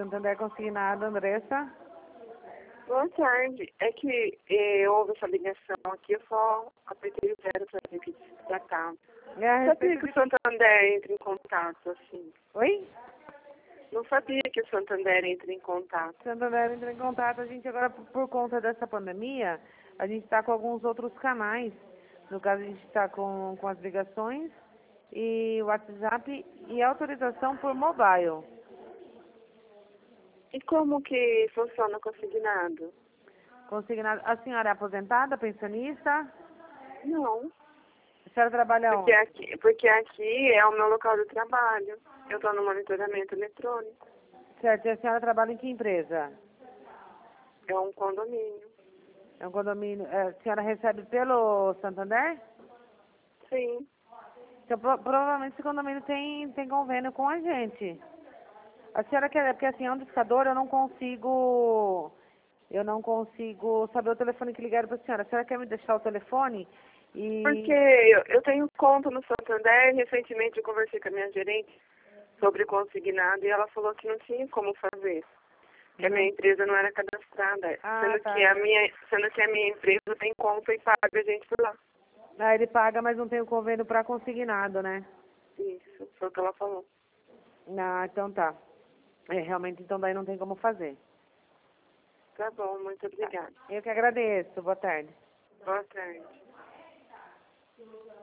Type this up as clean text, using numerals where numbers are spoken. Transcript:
Santander Consignado, Andressa. Boa tarde. É que houve essa ligação aqui, eu só apertei o zero para ver que já tá. Sabia que o Santander entra em contato, assim. Oi? Não sabia que o Santander entra em contato. Santander entra em contato. A gente agora, por conta dessa pandemia, a gente está com alguns outros canais. No caso, a gente está com as ligações e WhatsApp e autorização por mobile. E como que funciona o consignado? Consignado. A senhora é aposentada, pensionista? Não. A senhora trabalha onde? Porque aqui é o meu local de trabalho. Eu estou no monitoramento eletrônico. Certo. E a senhora trabalha em que empresa? É um condomínio. É um condomínio. A senhora recebe pelo Santander? Sim. Então, provavelmente esse condomínio tem convênio com a gente. A senhora quer, porque assim, é um discador, eu não consigo saber o telefone que ligaram para a senhora. A senhora quer me deixar o telefone? Porque eu tenho conta no Santander, recentemente eu conversei com a minha gerente sobre consignado e ela falou que não tinha como fazer, que a minha empresa não era cadastrada, sendo que a minha empresa tem conta e paga a gente por lá. Ah, ele paga, mas não tem o convênio para consignado, né? Isso, foi o que ela falou. Ah, então tá. Realmente, então daí não tem como fazer. Tá bom, muito obrigada. Eu que agradeço. Boa tarde. Boa tarde.